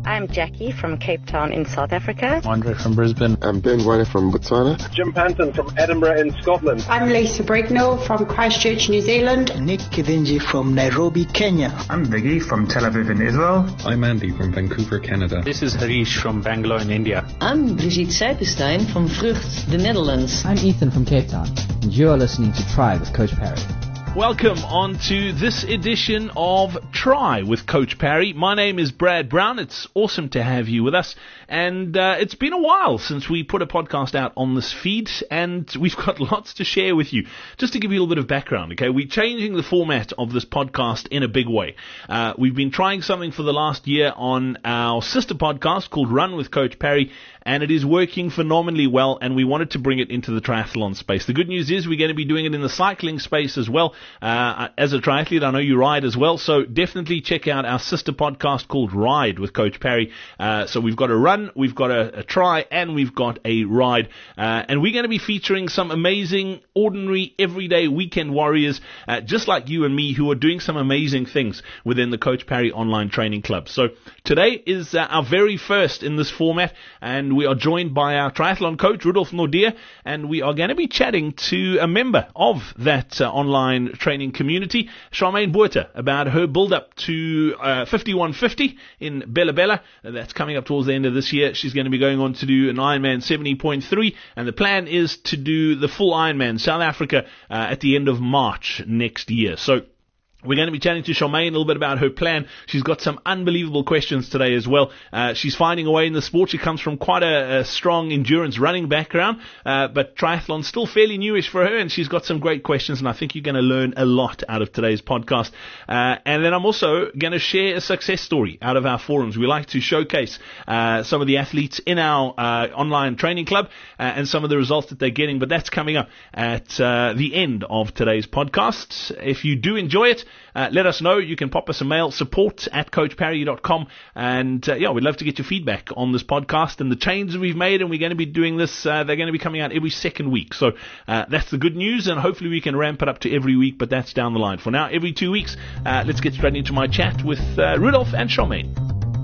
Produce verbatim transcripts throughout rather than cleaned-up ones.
I'm Jackie from Cape Town in South Africa. Andre from Brisbane. I'm Ben Warner from Botswana. Jim Panton from Edinburgh in Scotland. I'm Lisa Brignall from Christchurch, New Zealand. Nick Kivinji from Nairobi, Kenya. I'm Viggy from Tel Aviv in Israel. I'm Andy from Vancouver, Canada. This is Harish from Bangalore in India. I'm Brigitte Seipenstein from Vrucht, the Netherlands. I'm Ethan from Cape Town, and you are listening to Try with Coach Parry. Welcome on to this edition of Try with Coach Parry. My name is Brad Brown. It's awesome to have you with us. And uh, it's been a while since we put a podcast out on this feed, and we've got lots to share with you. Just to give you a little bit of background, okay, we're changing the format of this podcast in a big way. Uh, we've been trying something for the last year on our sister podcast called Run with Coach Parry, and it is working phenomenally well, and we wanted to bring it into the triathlon space. The good news is we're going to be doing it in the cycling space as well. Uh, as a triathlete, I know you ride as well, so definitely check out our sister podcast called Ride with Coach Parry. Uh, so we've got a run, we've got a, a try, and we've got a ride. Uh, and we're going to be featuring some amazing, ordinary, everyday weekend warriors, uh, just like you and me, who are doing some amazing things within the Coach Parry Online Training Club. So today is uh, our very first in this format, and we are joined by our triathlon coach, Rudolf Nordia, and we are going to be chatting to a member of that uh, online training community, Charmaine Botha, about her build-up to uh, fifty-one fifty in Bella Bella. That's coming up towards the end of this year. She's going to be going on to do an Ironman seventy point three, and the plan is to do the full Ironman South Africa uh, at the end of March next year. So we're going to be chatting to Charmaine a little bit about her plan. She's got some unbelievable questions today as well. Uh, she's finding a way in the sport. She comes from quite a, a strong endurance running background, uh, but triathlon's still fairly newish for her, and she's got some great questions, and I think you're going to learn a lot out of today's podcast. Uh, and then I'm also going to share a success story out of our forums. We like to showcase uh, some of the athletes in our uh, online training club uh, and some of the results that they're getting, but that's coming up at uh, the end of today's podcast. If you do enjoy it, Uh, let us know. You can pop us a mail, support at coach parry dot com. And, uh, yeah, we'd love to get your feedback on this podcast and the changes we've made. And we're going to be doing this. Uh, they're going to be coming out every second week. So uh, that's the good news. And hopefully we can ramp it up to every week. But that's down the line. For now, every two weeks, uh, let's get straight into my chat with uh, Rudolf and Charmaine.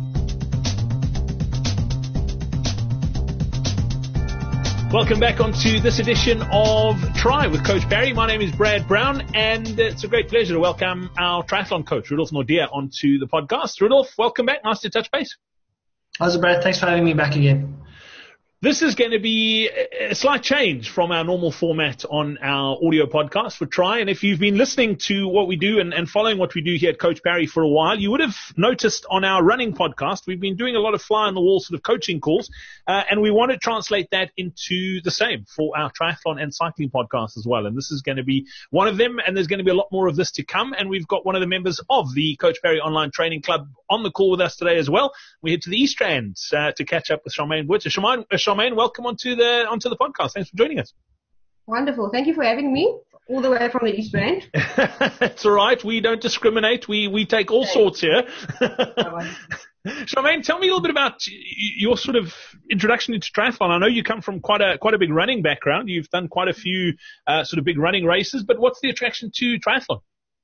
Welcome back onto this edition of Try with Coach Parry. My name is Brad Brown, and it's a great pleasure to welcome our triathlon coach, Rudolf Nordia, onto the podcast. Rudolf, welcome back. Nice to touch base. How's it, Brad? Thanks for having me back again. This is going to be a slight change from our normal format on our audio podcast for Try. And if you've been listening to what we do and, and following what we do here at Coach Parry for a while, you would have noticed on our running podcast, we've been doing a lot of fly-on-the-wall sort of coaching calls. Uh, and we want to translate that into the same for our triathlon and cycling podcast as well. And this is going to be one of them. And there's going to be a lot more of this to come. And we've got one of the members of the Coach Parry Online Training Club on the call with us today as well. We head to the East Strand uh, to catch up with Charmaine Botha. Charmaine, uh, Charmaine, welcome onto the onto the podcast. Thanks for joining us. Wonderful. Thank you for having me all the way from the East Rand. That's all right. We don't discriminate. We we take all sorts here. Charmaine, tell me a little bit about your sort of introduction into triathlon. I know you come from quite a quite a big running background. You've done quite a few uh, sort of big running races, but what's the attraction to triathlon?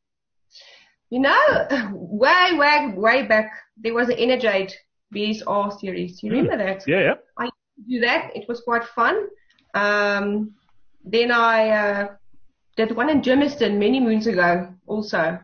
You know, way, way, way back, there was an Energade B S R series. You remember mm. that? Yeah, yeah. I do that. It was quite fun. Um, then I uh, did one in Germiston many moons ago also.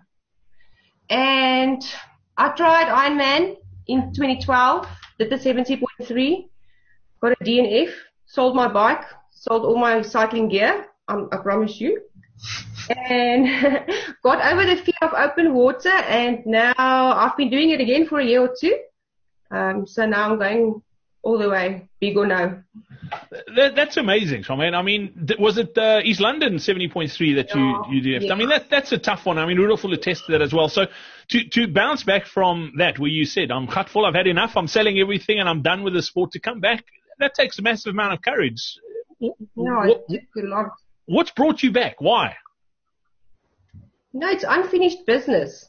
And I tried Ironman in twenty twelve, did the seventy point three, got a D N F, sold my bike, sold all my cycling gear, um, I promise you, and got over the fear of open water, and now I've been doing it again for a year or two. Um, so now I'm going all the way, big or no. That, that's amazing, Charmaine. I mean, th- was it uh, East London seventy point three that you, oh, you did? yeah. I mean, that, that's a tough one. I mean, Rudolf will attest to that as well. So to, to bounce back from that, where you said, I'm cut full, I've had enough, I'm selling everything, and I'm done with the sport, to come back, that takes a massive amount of courage. No, what, it took a lot. What's brought you back? Why? No, it's unfinished business.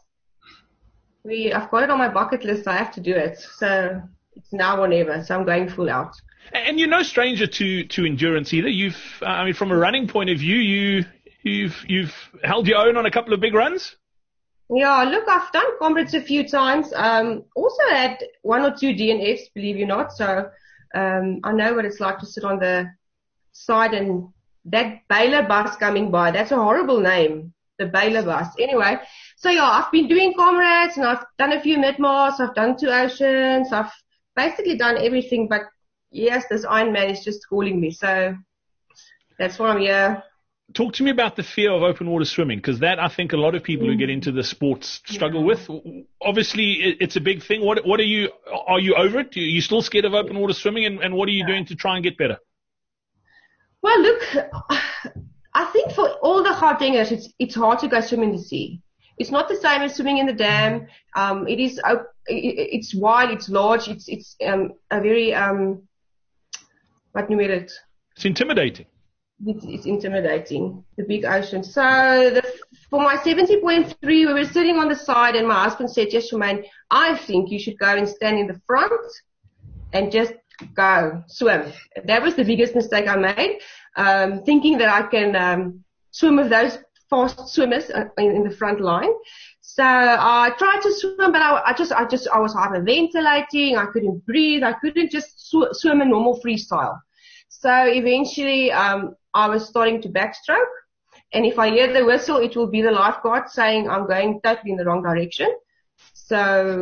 We, I've got it on my bucket list. I have to do it. So it's now or never. So I'm going full out. And you're no stranger to, to endurance either. You've, uh, I mean, from a running point of view, you, you've, you've held your own on a couple of big runs. Yeah, look, I've done comrades a few times. Um, also had one or two D N Fs, believe you not. So um, I know what it's like to sit on the side and that Baylor bus coming by. That's a horrible name, the Baylor bus. Anyway, so yeah, I've been doing comrades and I've done a few mid-mars. I've done two oceans. I've basically done everything. But yes, this Ironman is just calling me. So that's why I'm here. Talk to me about the fear of open water swimming, because that I think a lot of people who get into the sports struggle yeah. with. Obviously, it's a big thing. What what are you? Are you over it? Are you still scared of open water swimming? And, and what are you yeah. doing to try and get better? Well, look, I think for all the Gautengers, it's it's hard to go swim in the sea. It's not the same as swimming in the dam. Um, it is it's wide, it's large, it's it's um a very um what you mean it? It's intimidating. It's, it's intimidating, the big ocean. So the, for my seventy point three, we were sitting on the side and my husband said, yes, Shemaine, I think you should go and stand in the front and just go swim. That was the biggest mistake I made, um, thinking that I can um, swim with those fast swimmers in, in the front line. So I tried to swim, but I, I just, I just, I was hyperventilating. I couldn't breathe. I couldn't just sw- swim a normal freestyle. So eventually, um, I was starting to backstroke. And if I hear the whistle, it will be the lifeguard saying I'm going totally in the wrong direction. So,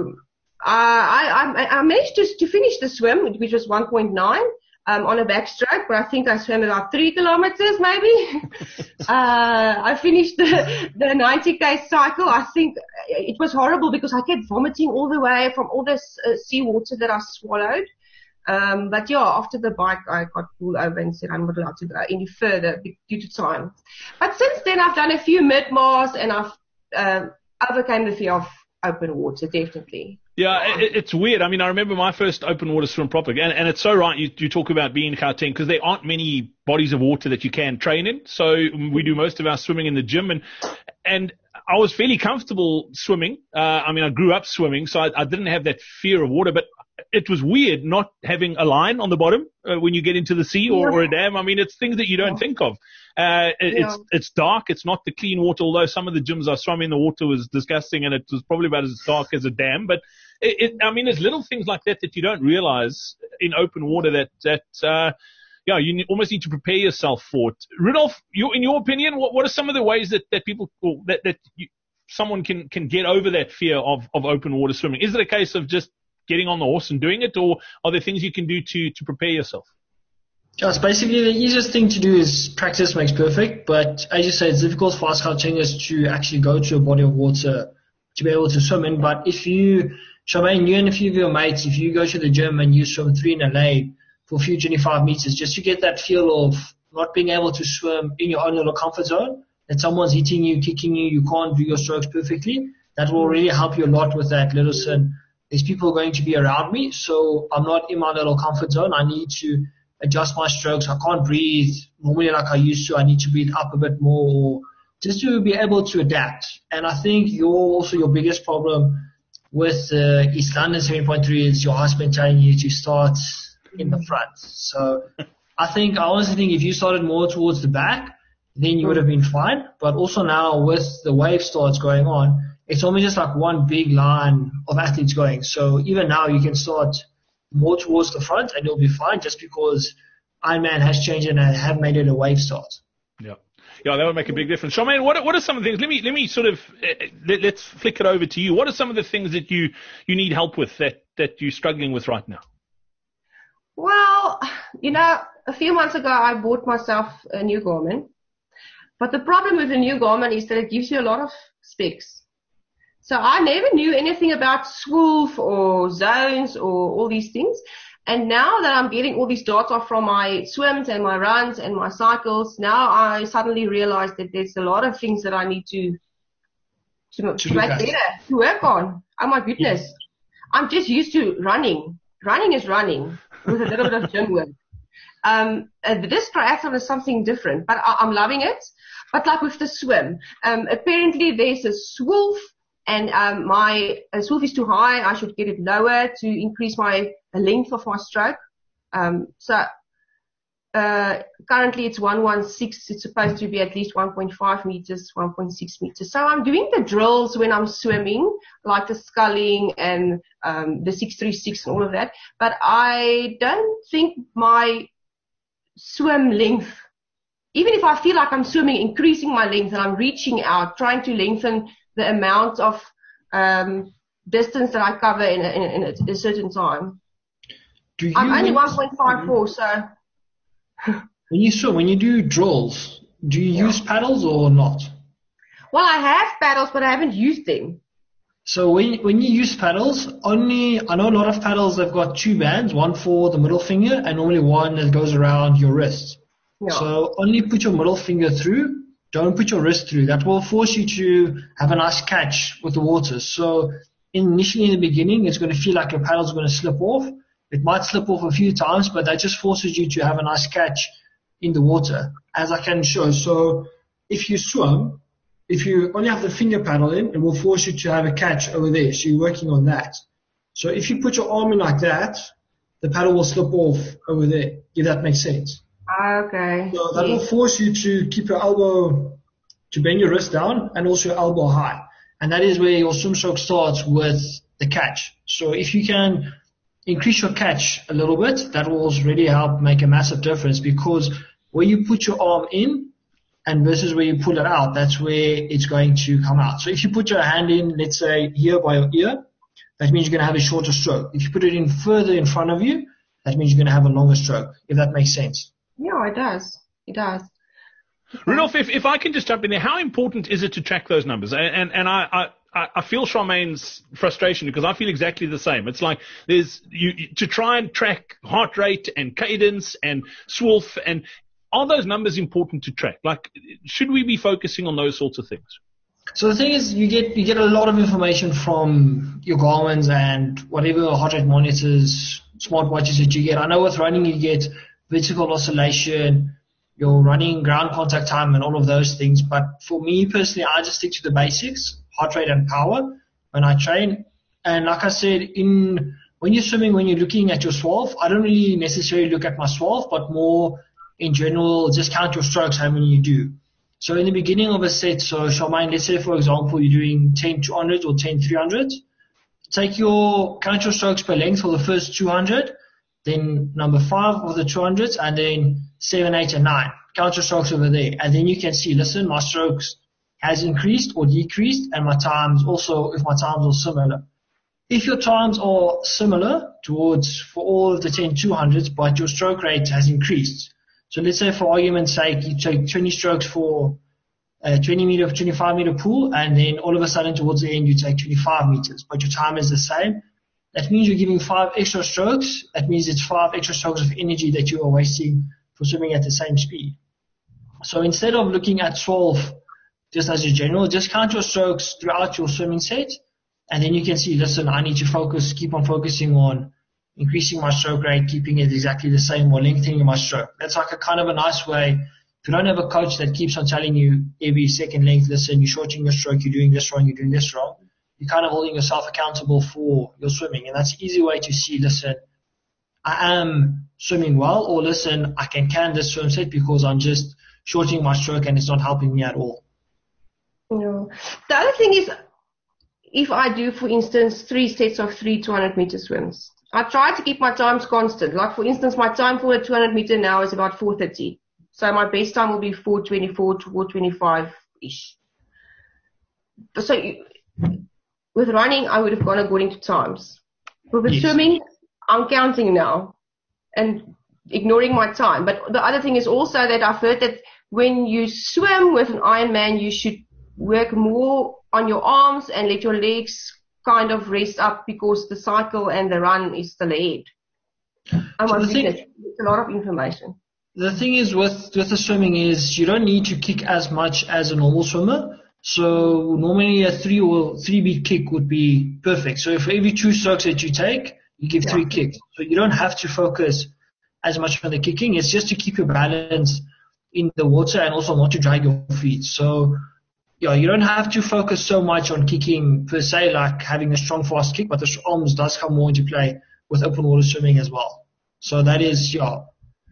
uh, I, I, I managed to, to finish the swim, which was one point nine, um, on a backstroke, but I think I swam about three kilometers maybe. uh, I finished the, the ninety K cycle. I think it was horrible because I kept vomiting all the way from all this uh, seawater that I swallowed. Um, but yeah, after the bike, I got pulled over and said I'm not allowed to go any further due to time. But since then, I've done a few mid-mars and I've uh, overcame the fear of open water, definitely. Yeah, it, it's weird. I mean, I remember my first open water swim properly, and, and it's so right. You, you talk about being in Gauteng because there aren't many bodies of water that you can train in. So we do most of our swimming in the gym, and and I was fairly comfortable swimming. Uh, I mean, I grew up swimming, so I, I didn't have that fear of water, but it was weird not having a line on the bottom uh, when you get into the sea or, yeah. or a dam. I mean, it's things that you don't yeah. think of. Uh, it, yeah. It's it's dark. It's not the clean water, although some of the gyms I swam in, the water was disgusting and it was probably about as dark as a dam. But, it, it, I mean, there's little things like that that you don't realize in open water that, that uh, yeah, you need, almost need to prepare yourself for it. Rudolph, you, in your opinion, what, what are some of the ways that, that people, or that, that you, someone can, can get over that fear of, of open water swimming? Is it a case of just getting on the horse and doing it, or are there things you can do to, to prepare yourself? Just basically the easiest thing to do is practice makes perfect, but as you say, it's difficult for us Gautengers to actually go to a body of water to be able to swim in. But if you, Charmaine, you and a few of your mates, if you go to the gym and you swim three in a lane for a few twenty-five meters, just to get that feel of not being able to swim in your own little comfort zone, that someone's hitting you, kicking you, you can't do your strokes perfectly, that will really help you a lot with that little sin. There's people going to be around me, so I'm not in my little comfort zone. I need to adjust my strokes. I can't breathe normally like I used to. I need to breathe up a bit more just to be able to adapt. And I think your also your biggest problem with uh, East London seven point three is your husband telling you to start in the front. So I think, I honestly think if you started more towards the back, then you would have been fine. But also now with the wave starts going on, it's almost just like one big line of athletes going. So even now you can start more towards the front and you'll be fine just because Ironman has changed and have made it a wave start. Yeah. Yeah, that would make a big difference. So, man, what, what are some of the things? Let me, let me sort of, uh, let, let's flick it over to you. What are some of the things that you, you need help with that, that you're struggling with right now? Well, you know, a few months ago I bought myself a new Garmin. But the problem with the new Garmin is that it gives you a lot of specs. So I never knew anything about swoof or zones or all these things. And now that I'm getting all this data from my swims and my runs and my cycles, now I suddenly realize that there's a lot of things that I need to, to, to make better, to work on. Oh my goodness. Yeah. I'm just used to running. Running is running with a little bit of gym work. Um, uh, this triathlon is something different, but I, I'm loving it. But like with the swim, um, apparently there's a swoof. And um, my uh, swoof is too high. I should get it lower to increase my the length of my stroke. Um, so uh, currently it's one sixteen. It's supposed to be at least one point five meters, one point six meters. So I'm doing the drills when I'm swimming, like the sculling and um, the six three six and all of that. But I don't think my swim length, even if I feel like I'm swimming, increasing my length and I'm reaching out, trying to lengthen the amount of um, distance that I cover in a, in a, in a certain time. Do you I'm only one point five four, so... When you swim, when you do drills, do you yeah. use paddles or not? Well, I have paddles, but I haven't used them. So when when you use paddles, only I know a lot of paddles have got two bands, one for the middle finger and normally one that goes around your wrist. Yeah. So only put your middle finger through, don't put your wrist through. That will force you to have a nice catch with the water. So initially in the beginning, it's going to feel like your paddle's going to slip off. It might slip off a few times, but that just forces you to have a nice catch in the water, as I can show. So if you swim, if you only have the finger paddle in, it will force you to have a catch over there. So you're working on that. So if you put your arm in like that, the paddle will slip off over there, if that makes sense. Okay. So that will force you to keep your elbow, to bend your wrist down and also your elbow high. And that is where your swim stroke starts with the catch. So if you can increase your catch a little bit, that will really help make a massive difference, because where you put your arm in and versus where you pull it out, that's where it's going to come out. So if you put your hand in, let's say here by your ear, that means you're going to have a shorter stroke. If you put it in further in front of you, that means you're going to have a longer stroke, if that makes sense. Yeah, it does. It does. Rudolf, if, if I can just jump in there, how important is it to track those numbers? And, and, and I, I I feel Charmaine's frustration because I feel exactly the same. It's like there's you to try and track heart rate and cadence and swolf, and are those numbers important to track? Like, should we be focusing on those sorts of things? So the thing is, you get you get a lot of information from your Garmin's and whatever heart rate monitors, smartwatches that you get. I know with running you get vertical oscillation, your running ground contact time, and all of those things. But for me personally, I just stick to the basics. Heart rate and power when I train. And like I said, in when you're swimming, when you're looking at your swallow, I don't really necessarily look at my swallow, but more in general, just count your strokes, how many you do. So in the beginning of a set, so Charmaine, let's say for example, you're doing ten two hundreds or ten three hundreds. Take your, count your strokes per length for the first two hundred, then number five of the two hundreds, and then seven, eight, and nine. Count your strokes over there. And then you can see, listen, my strokes has increased or decreased, and my times also, if my times are similar. If your times are similar towards for all of the ten two hundreds, but your stroke rate has increased. So let's say for argument's sake, you take twenty strokes for a twenty meter, twenty-five meter pool, and then all of a sudden towards the end you take twenty-five meters, but your time is the same. That means you're giving five extra strokes. That means it's five extra strokes of energy that you are wasting for swimming at the same speed. So instead of looking at twelve just as a general, just count your strokes throughout your swimming set, and then you can see, listen, I need to focus, keep on focusing on increasing my stroke rate, keeping it exactly the same, or lengthening my stroke. That's like a kind of a nice way. If you don't have a coach that keeps on telling you every second length, listen, you're shortening your stroke, you're doing this wrong, you're doing this wrong, you're kind of holding yourself accountable for your swimming. And that's an easy way to see, listen, I am swimming well, or listen, I can can this swim set because I'm just shortening my stroke and it's not helping me at all. No. The other thing is, if I do, for instance, three sets of three two hundred meter swims, I try to keep my times constant. Like, for instance, my time for a two hundred meter now is about four thirty. So my best time will be four twenty-four to four twenty-five-ish. So you, with running, I would have gone according to times. But with yes. swimming, I'm counting now and ignoring my time. But the other thing is also that I've heard that when you swim with an Ironman, you should work more on your arms and let your legs kind of rest up, because the cycle and the run is still ahead. Oh my so goodness, it's a lot of information. The thing is with, with the swimming is you don't need to kick as much as a normal swimmer. So normally a three or three beat kick would be perfect. So for every two strokes that you take, you give yeah. three kicks. So you don't have to focus as much on the kicking. It's just to keep your balance in the water and also not to drag your feet. So yeah, you don't have to focus so much on kicking per se, like having a strong fast kick, but the arms does come more into play with open water swimming as well. So that is, yeah,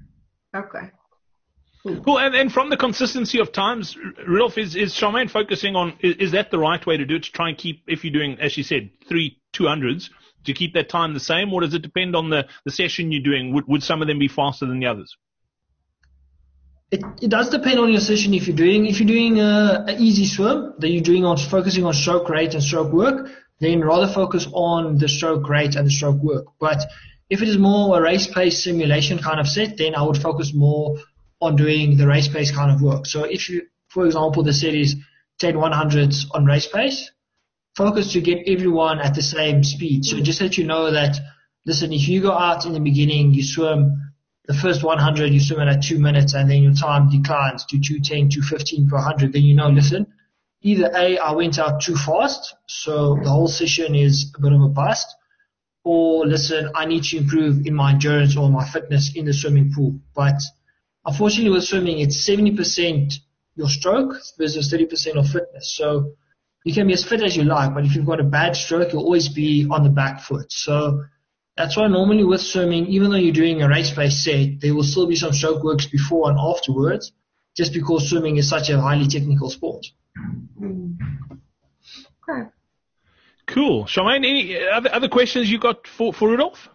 Okay. Cool. cool. And then from the consistency of times, Rudolf, is, is Charmaine focusing on, is, is that the right way to do it, to try and keep, if you're doing, as she said, three two hundreds, to keep that time the same, or does it depend on the, the session you're doing? Would, would some of them be faster than the others? It, it does depend on your session. If you're doing, if you're doing a, a easy swim, then you're doing on focusing on stroke rate and stroke work, then rather focus on the stroke rate and the stroke work. But if it is more a race pace simulation kind of set, then I would focus more on doing the race pace kind of work. So if you, for example, the set is ten one hundreds on race pace, focus to get everyone at the same speed. So just that you know that, listen, if you go out in the beginning, you swim the first one hundred, you swim it at two minutes, and then your time declines to two ten, two fifteen per one hundred, then you know, listen, either A, I went out too fast, so the whole session is a bit of a bust, or listen, I need to improve in my endurance or my fitness in the swimming pool. But unfortunately with swimming, it's seventy percent your stroke versus thirty percent of fitness. So you can be as fit as you like, but if you've got a bad stroke, you'll always be on the back foot. So that's why normally with swimming, even though you're doing a race-based set, there will still be some stroke works before and afterwards, just because swimming is such a highly technical sport. Mm. Okay. Cool. Charmaine, any other, other questions you got for, for Rudolf?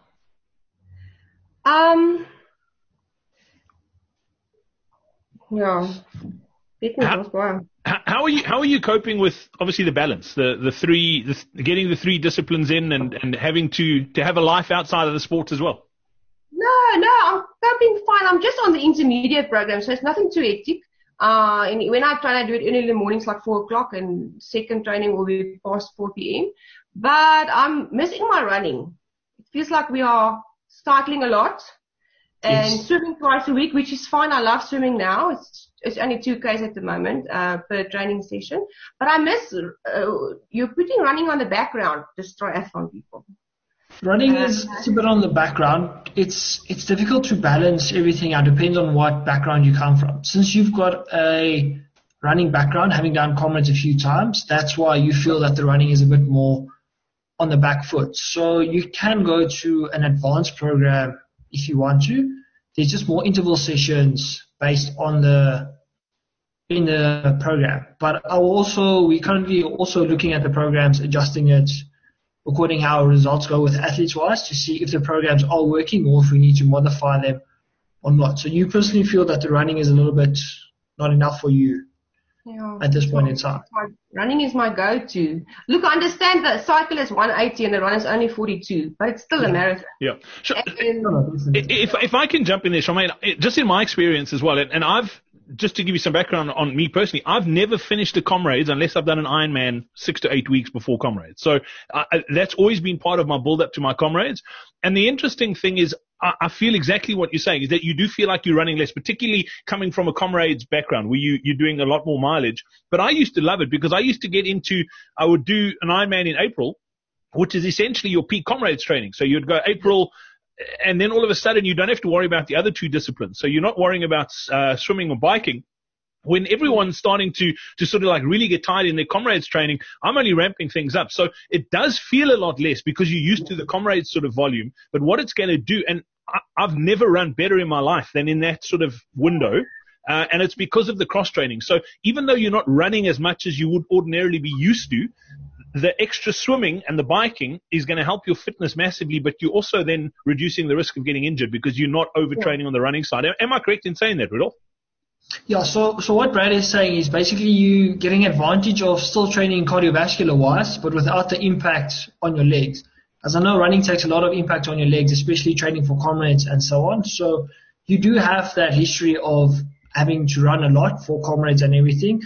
Um, yeah. How, how are you? How are you coping with obviously the balance, the the three, the, getting the three disciplines in, and, and having to, to have a life outside of the sport as well? No, no, I'm coping fine. I'm just on the intermediate program, so it's nothing too hectic. Uh, and when I try to do it early in the mornings, like four o'clock, and second training will be past four p.m. But I'm missing my running. It feels like we are cycling a lot and yes. swimming twice a week, which is fine. I love swimming now. It's it's only two Ks at the moment uh, per training session. But I miss uh, you're putting running on the background, just triathlon people. Running is it's a bit on the background. It's it's difficult to balance everything out. Depends on what background you come from. Since you've got a running background, having done Comrades a few times, that's why you feel that the running is a bit more on the back foot. So you can go to an advanced program if you want to. There's just more interval sessions based on the in the program. But I also we currently also looking at the programs, adjusting it according how our results go with athletes-wise to see if the programs are working or if we need to modify them or not. So you personally feel that the running is a little bit not enough for you yeah, at this point in time? Running is my go-to. Look, I understand that cycle is one eighty and the run is only forty-two, but it's still yeah. a marathon. Yeah. Sure. If, if I can jump in there, Charmaine, just in my experience as well, and I've, just to give you some background on me personally, I've never finished a Comrades unless I've done an Ironman six to eight weeks before Comrades. So I, that's always been part of my build-up to my Comrades. And the interesting thing is I, I feel exactly what you're saying, is that you do feel like you're running less, particularly coming from a Comrades background where you, you're doing a lot more mileage. But I used to love it because I used to get into, I would do an Ironman in April, which is essentially your peak Comrades training. So you'd go April, and then all of a sudden you don't have to worry about the other two disciplines. So you're not worrying about uh, swimming or biking. When everyone's starting to, to sort of like really get tired in their Comrades training, I'm only ramping things up. So it does feel a lot less because you're used to the Comrades sort of volume. But what it's going to do, and I, I've never run better in my life than in that sort of window. Uh, and it's because of the cross training. So even though you're not running as much as you would ordinarily be used to, the extra swimming and the biking is going to help your fitness massively, but you're also then reducing the risk of getting injured because you're not overtraining yeah. on the running side. Am I correct in saying that, Rudolf? Yeah, so so what Brad is saying is basically you getting advantage of still training cardiovascular-wise, but without the impact on your legs. As I know, running takes a lot of impact on your legs, especially training for Comrades and so on. So you do have that history of having to run a lot for Comrades and everything.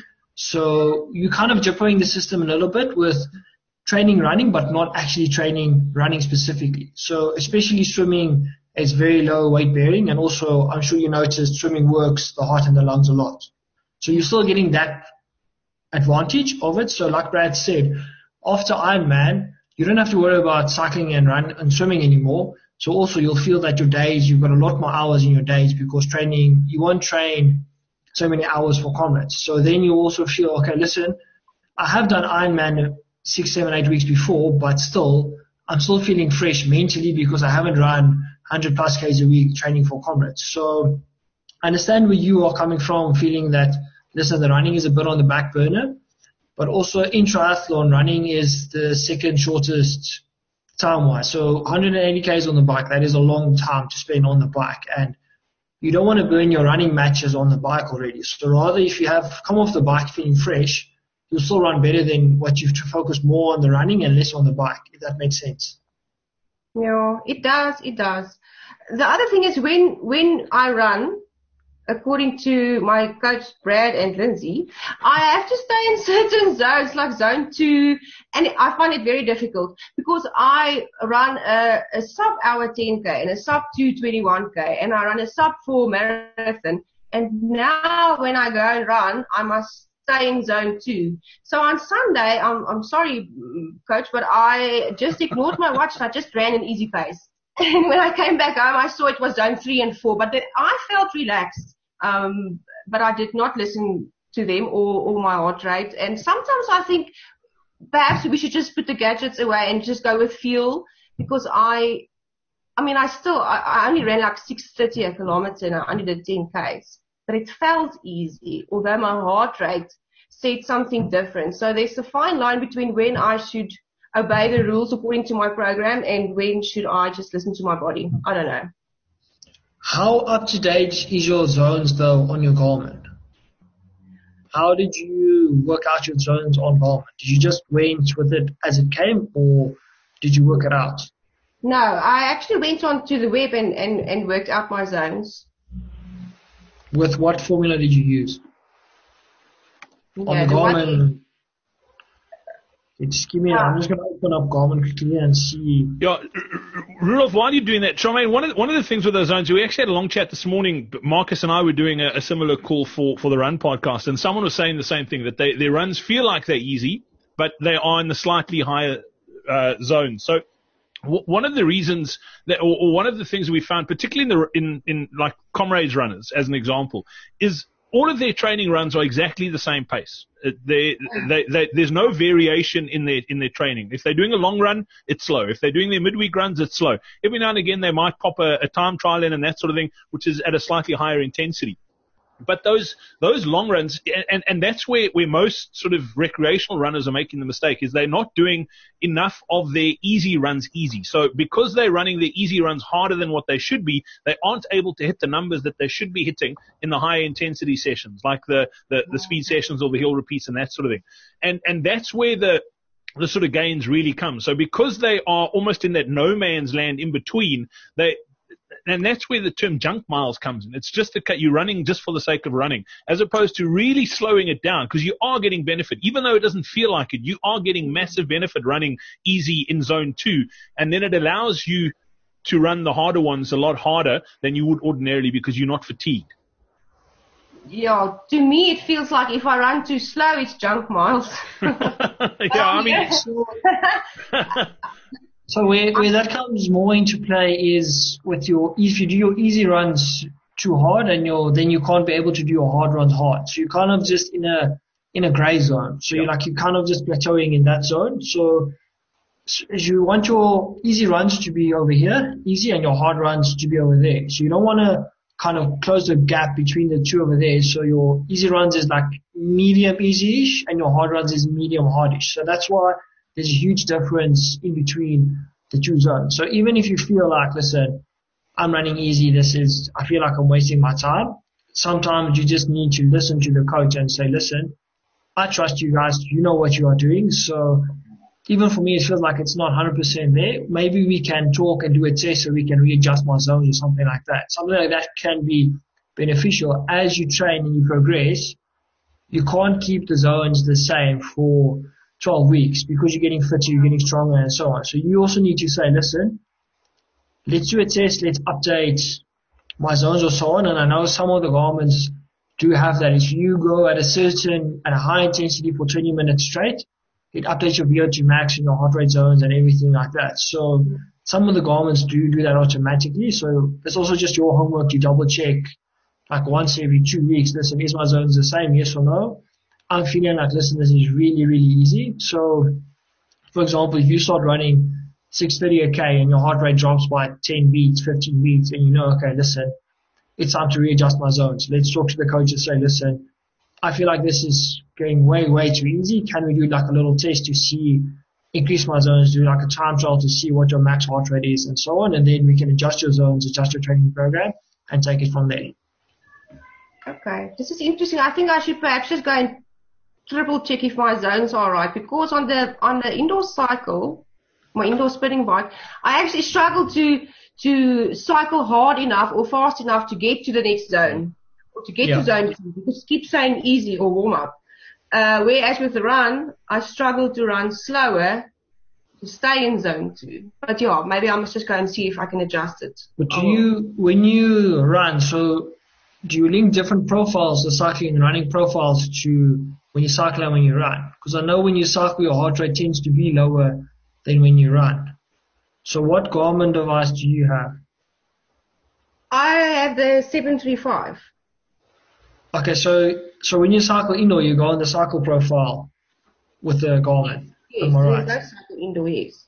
So you kind of jippering the system a little bit with training running, but not actually training running specifically. So especially swimming is very low weight bearing, and also I'm sure you noticed swimming works the heart and the lungs a lot. So you're still getting that advantage of it. So like Brad said, after Ironman, you don't have to worry about cycling and run and swimming anymore. So also you'll feel that your days, you've got a lot more hours in your days because training, you won't train so many hours for Comrades. So then you also feel, okay, listen, I have done Ironman six, seven, eight weeks before, but still, I'm still feeling fresh mentally because I haven't run one hundred plus Ks a week training for Comrades. So I understand where you are coming from, feeling that, listen, the running is a bit on the back burner, but also in triathlon, running is the second shortest time-wise. So one hundred eighty kays on the bike, that is a long time to spend on the bike, and you don't want to burn your running matches on the bike already. So rather, if you have come off the bike feeling fresh, you'll still run better than what you've to focus more on the running and less on the bike, if that makes sense. Yeah, it does, it does. The other thing is when, when I run, according to my coach Brad and Lindsay, I have to stay in certain zones like zone two, and I find it very difficult because I run a, a sub-hour ten K and a sub-two twenty-one K, and I run a sub-four marathon, and now when I go and run, I must stay in zone two. So on Sunday, I'm, I'm sorry, coach, but I just ignored my watch and I just ran an easy pace. And when I came back home, I saw it was zone three and four, but then I felt relaxed. Um, but I did not listen to them or, or my heart rate. And sometimes I think perhaps we should just put the gadgets away and just go with feel, because I, I mean, I still, I, I only ran like six thirty a kilometer and I only did ten Ks, but it felt easy, although my heart rate said something different. So there's a fine line between when I should obey the rules according to my program and when should I just listen to my body. I don't know. How up to date is your zones though on your Garmin? How did you work out your zones on Garmin? Did you just went with it as it came, or did you work it out? No, I actually went onto the web and, and, and worked out my zones. With what formula did you use? Yeah, on the Garmin, just give me. I'm just going to open up Garmin quickly and see. Yeah, Rudolph, while you're doing that, Charmaine, one of the, one of the things with those zones, we actually had a long chat this morning. Marcus and I were doing a, a similar call for, for the Run podcast, and someone was saying the same thing, that they, their runs feel like they're easy, but they are in the slightly higher uh, zone. So w- one of the reasons that, or, or one of the things we found, particularly in the in in like Comrades runners, as an example, is all of their training runs are exactly the same pace. They, they, they, there's no variation in their in their training. If they're doing a long run, it's slow. If they're doing their midweek runs, it's slow. Every now and again, they might pop a, a time trial in and that sort of thing, which is at a slightly higher intensity. But those those long runs, and, and that's where, where most sort of recreational runners are making the mistake, is they're not doing enough of their easy runs easy. So because they're running their easy runs harder than what they should be, they aren't able to hit the numbers that they should be hitting in the higher intensity sessions, like the, the, the speed sessions or the hill repeats and that sort of thing. And and that's where the the sort of gains really come. So because they are almost in that no man's land in between, they and that's where the term junk miles comes in. It's just that you're running just for the sake of running, as opposed to really slowing it down, because you are getting benefit. Even though it doesn't feel like it, you are getting massive benefit running easy in zone two. And then it allows you to run the harder ones a lot harder than you would ordinarily, because you're not fatigued. Yeah, to me it feels like if I run too slow, it's junk miles. yeah, I mean... So, so where, where that comes more into play is with your, if you do your easy runs too hard, and you're, then you can't be able to do your hard runs hard. So you're kind of just in a, in a gray zone. So you're like, you're kind of just plateauing in that zone. So, so you want your easy runs to be over here, easy, and your hard runs to be over there. So you don't want to kind of close the gap between the two over there. So your easy runs is like medium easy-ish, and your hard runs is medium hardish. So that's why there's a huge difference in between the two zones. So even if you feel like, listen, I'm running easy, this is, I feel like I'm wasting my time, sometimes you just need to listen to the coach and say, listen, I trust you guys, you know what you are doing. So even for me, it feels like it's not one hundred percent there. Maybe we can talk and do a test so we can readjust my zones or something like that. Something like that can be beneficial. As you train and you progress, you can't keep the zones the same for twelve weeks, because you're getting fitter, you're getting stronger, and so on. So you also need to say, listen, let's do a test, let's update my zones or so on. And I know some of the Garmin's do have that. If you go at a certain, at a high intensity for twenty minutes straight, it updates your V O two max and your heart rate zones and everything like that. So some of the Garmin's do do that automatically. So it's also just your homework to double check, like once every two weeks, listen, is my zones the same, yes or no? I'm feeling like, listen, this is really, really easy. So, for example, if you start running six thirty a K and your heart rate drops by ten beats, fifteen beats, and you know, okay, listen, it's time to readjust my zones. Let's talk to the coach and say, listen, I feel like this is going way, way too easy. Can we do like a little test to see, increase my zones, do like a time trial to see what your max heart rate is and so on. And then we can adjust your zones, adjust your training program and take it from there. Okay. This is interesting. I think I should perhaps just go and triple check if my zones are right, because on the, on the indoor cycle, my indoor spinning bike, I actually struggle to, to cycle hard enough or fast enough to get to the next zone or to get yeah. to zone two, because it keeps saying easy or warm up. Uh, whereas with the run, I struggle to run slower to stay in zone two. But yeah, maybe I must just go and see if I can adjust it. But do you, when you run, so do you link different profiles, the cycling and running profiles, to when you cycle and when you run? Because I know when you cycle, your heart rate tends to be lower than when you run. So what Garmin device do you have? I have the seven three five. Okay, so so when you cycle indoor, you go on the cycle profile with the Garmin. Yes, am I right? That's cycle indoor, yes.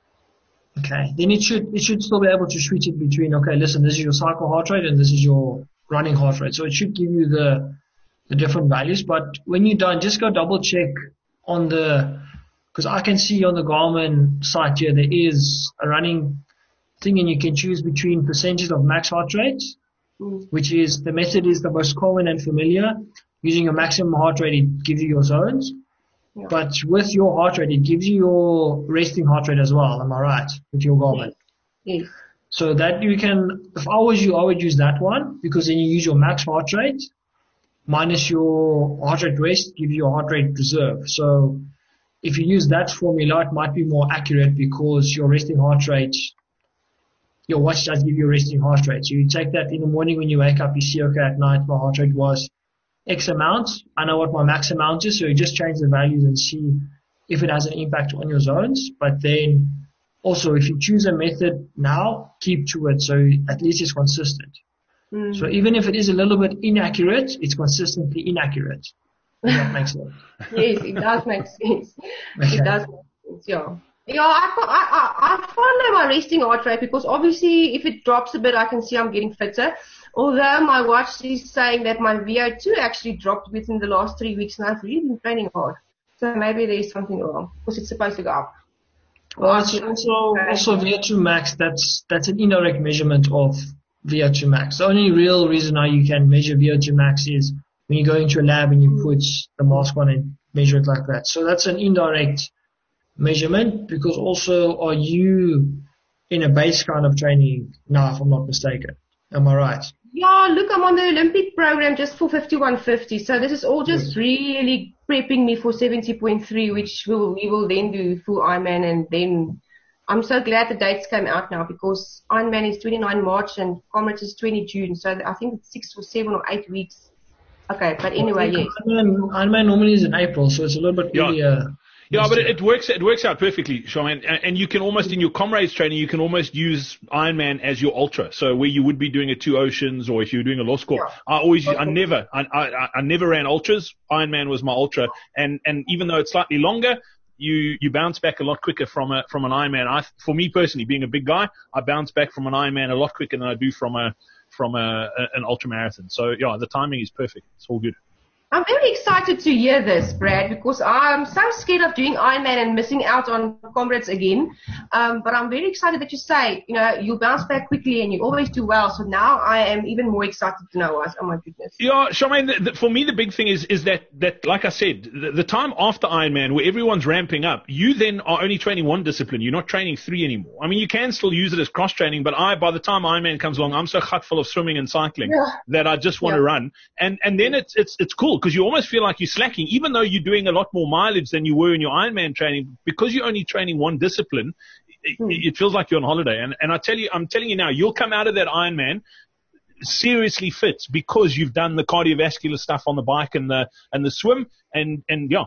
Okay, then it should it should still be able to switch it between, okay, listen, this is your cycle heart rate and this is your running heart rate. So it should give you the the different values. But when you're done, just go double check on the, because I can see on the Garmin site here there is a running thing, and you can choose between percentages of max heart rate, mm. which is the method is the most common and familiar. Using your maximum heart rate, it gives you your zones. Yeah. But with your heart rate, it gives you your resting heart rate as well. Am I right? With your Garmin. Yes. So that you can, if I was you, I would use that one, because then you use your max heart rate minus your heart rate rest, give you your heart rate reserve. So if you use that formula, it might be more accurate, because your resting heart rate, your watch does give you a resting heart rate. So you take that in the morning when you wake up, you see, okay, at night my heart rate was X amount. I know what my max amount is, so you just change the values and see if it has an impact on your zones. But then also, if you choose a method now, keep to it, so at least it's consistent. Mm. So even if it is a little bit inaccurate, it's consistently inaccurate. If that makes sense. Yes, it does make sense. Okay. It does make sense, yeah. Yeah, I, I, I follow my resting heart rate, because obviously if it drops a bit, I can see I'm getting fitter. Although my watch is saying that my V O two actually dropped within the last three weeks, and I've really been training hard. So maybe there's something wrong, because it's supposed to go up. Well, it's also, also V O two max, that's, that's an indirect measurement of V O two max. The only real reason how you can measure V O two max is when you go into a lab and you put the mask on and measure it like that. So that's an indirect measurement, because also are you in a base kind of training now, if I'm not mistaken? Am I right? Yeah, look, I'm on the Olympic program just for fifty-one fifty. So this is all just really prepping me for seventy point three, which will, we will then do full Ironman. And then I'm so glad the dates came out now, because Ironman is twenty-nine March and Comrades is twenty June. So I think it's six or seven or eight weeks. Okay, but anyway, yes. Ironman, Ironman normally is in April, so it's a little bit earlier. Yeah. Yeah, but it, it works. It works out perfectly, Charmaine. And, and you can almost, in your comrades training, you can almost use Ironman as your ultra. So where you would be doing a two oceans, or if you're doing a law score, yeah. I always, okay. I never, I, I, I never ran ultras. Ironman was my ultra, and and even though it's slightly longer, you you bounce back a lot quicker from a from an Ironman. I, for me personally, being a big guy, I bounce back from an Ironman a lot quicker than I do from a from a, a an ultra marathon. So yeah, the timing is perfect. It's all good. I'm very excited to hear this, Brad, because I'm so scared of doing Ironman and missing out on Comrades again. Um, but I'm very excited that you say, you know, you bounce back quickly and you always do well. So now I am even more excited to know us. Oh my goodness. Yeah, Charmaine, the, the, for me the big thing is is that, that like I said, the, the time after Ironman where everyone's ramping up, you then are only training one discipline. You're not training three anymore. I mean, you can still use it as cross-training, but I, by the time Ironman comes along, I'm so hot full of swimming and cycling yeah. that I just want yeah. to run. And and then it's it's it's cool, because you almost feel like you're slacking, even though you're doing a lot more mileage than you were in your Ironman training, because you're only training one discipline. It, it feels like you're on holiday. And and I tell you, I'm telling you now, you'll come out of that Ironman seriously fit, because you've done the cardiovascular stuff on the bike and the and the swim. And and yeah,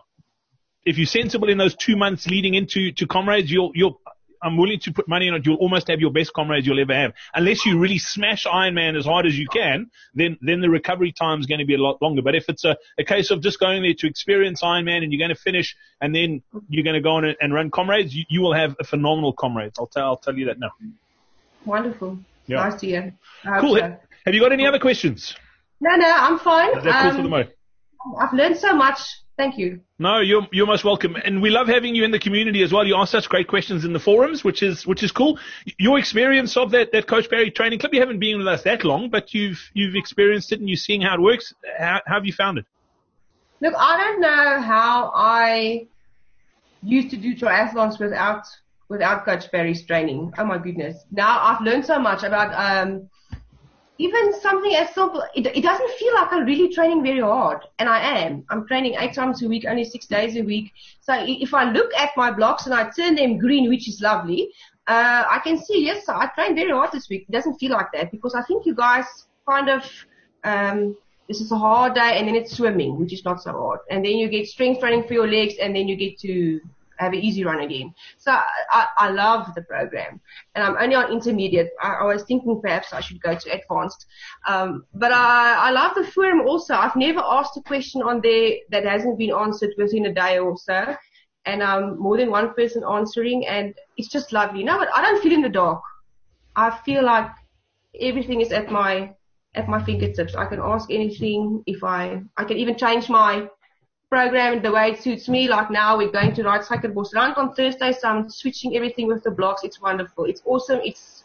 if you're sensible in those two months leading into to Comrades, you'll you'll. I'm willing to put money on it. You'll almost have your best Comrades you'll ever have. Unless you really smash Ironman as hard as you can, then then the recovery time is going to be a lot longer. But if it's a, a case of just going there to experience Ironman and you're going to finish and then you're going to go on and run Comrades, you, you will have a phenomenal Comrades. I'll tell I'll tell you that now. Wonderful. Yeah. Nice to hear. Cool. So. Have you got any other questions? No, no, I'm fine. Is that cool um, for the moment? I've learned so much. Thank you. No, you're you're most welcome, and we love having you in the community as well. You ask such great questions in the forums, which is which is cool. Your experience of that, that Coach Parry training club, you haven't been with us that long, but you've you've experienced it and you're seeing how it works. How, how have you found it? Look, I don't know how I used to do triathlons without without Coach Parry's training. Oh my goodness! Now I've learned so much about um, even something as simple. It, it doesn't feel like I'm really training very hard, and I am. I'm training eight times a week, only six days a week. So if I look at my blocks and I turn them green, which is lovely, uh, I can see yes, I trained very hard this week. It doesn't feel like that because I think you guys kind of. Um, This is a hard day, and then it's swimming, which is not so hard. And then you get strength training for your legs, and then you get to have an easy run again. So I, I love the program. And I'm only on intermediate. I, I was thinking perhaps I should go to advanced. Um, but I, I love the forum also. I've never asked a question on there that hasn't been answered within a day or so. And um, more than one person answering, and it's just lovely. No, but I don't feel in the dark. I feel like everything is at my... at my fingertips. I can ask anything. If I, I can even change my program the way it suits me. Like now we're going to ride Suikerbosrand on Thursday, so I'm switching everything with the blocks. It's wonderful. It's awesome. It's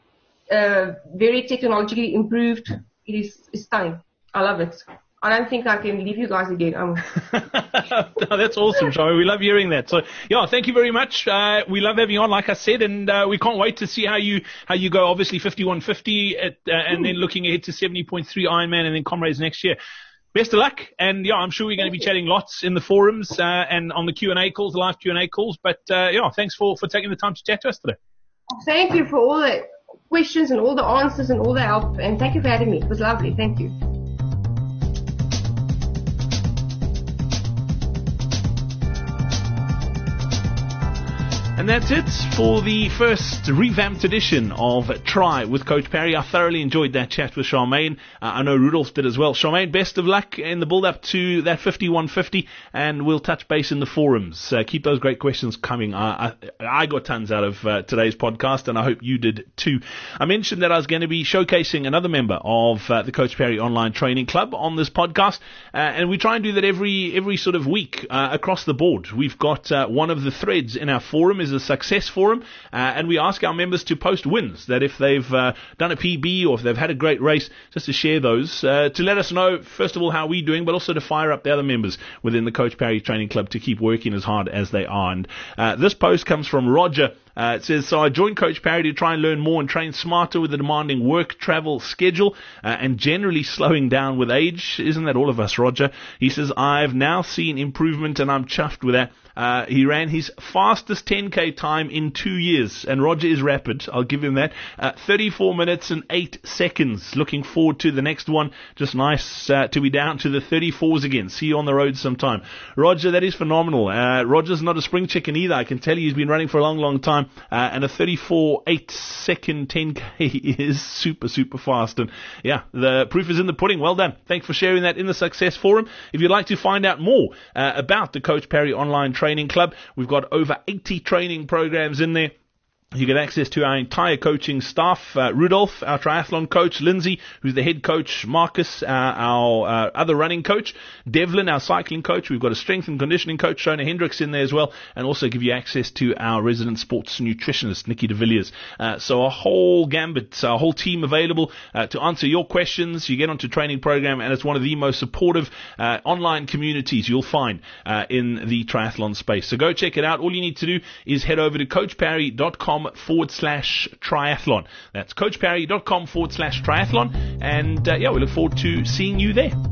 uh, very technologically improved. It is it's stunning. I love it. I don't think I can leave you guys again. Um. No, that's awesome, Charlie. We love hearing that. So, yeah, thank you very much. Uh, we love having you on, like I said, and uh, we can't wait to see how you how you go. Obviously, fifty-one fifty, at, uh, and then looking ahead to seventy point three Ironman, and then Comrades next year. Best of luck, and yeah, I'm sure we're going to be chatting lots in the forums uh, and on the Q and A calls, the live Q and A calls. But uh, yeah, thanks for for taking the time to chat to us today. Thank you for all the questions and all the answers and all the help, and thank you for having me. It was lovely. Thank you. And that's it for the first revamped edition of Try with Coach Parry. I thoroughly enjoyed that chat with Charmaine. Uh, I know Rudolph did as well. Charmaine, best of luck in the build-up to that fifty-one fifty, and we'll touch base in the forums. Uh, keep those great questions coming. I, I, I got tons out of uh, today's podcast, and I hope you did too. I mentioned that I was going to be showcasing another member of uh, the Coach Parry Online Training Club on this podcast, uh, and we try and do that every every sort of week uh, across the board. We've got uh, one of the threads in our forum is a success forum, uh, and we ask our members to post wins, that if they've uh, done a P B or if they've had a great race, just to share those, uh, to let us know, first of all, how we're doing, but also to fire up the other members within the Coach Parry Training Club to keep working as hard as they are. And uh, this post comes from Roger. Uh, it says, so I joined Coach Parry to try and learn more and train smarter with a demanding work travel schedule uh, and generally slowing down with age. Isn't that all of us, Roger? He says, I've now seen improvement and I'm chuffed with that. Uh, he ran his fastest ten K time in two years, and Roger is rapid. I'll give him that. Uh, thirty-four minutes and eight seconds. Looking forward to the next one. Just nice uh, to be down to the thirty-fours again. See you on the road sometime. Roger, that is phenomenal. Uh, Roger's not a spring chicken either. I can tell you he's been running for a long, long time, uh, and a thirty-four eight second ten K is super, super fast. And yeah, the proof is in the pudding. Well done. Thanks for sharing that in the Success Forum. If you'd like to find out more uh, about the Coach Parry Online Training Club, we've got over eighty training programs in there. You get access to our entire coaching staff, uh, Rudolph, our triathlon coach, Lindsay, who's the head coach, Marcus, uh, our uh, other running coach, Devlin, our cycling coach. We've got a strength and conditioning coach, Shona Hendricks, in there as well, and also give you access to our resident sports nutritionist, Nikki de Villiers. Uh, so a whole gambit, a whole team available uh, to answer your questions. You get onto training program, and it's one of the most supportive uh, online communities you'll find uh, in the triathlon space. So go check it out. All you need to do is head over to coachparry.com forward slash triathlon. That's coachparry.com forward slash triathlon. And uh, yeah, we look forward to seeing you there.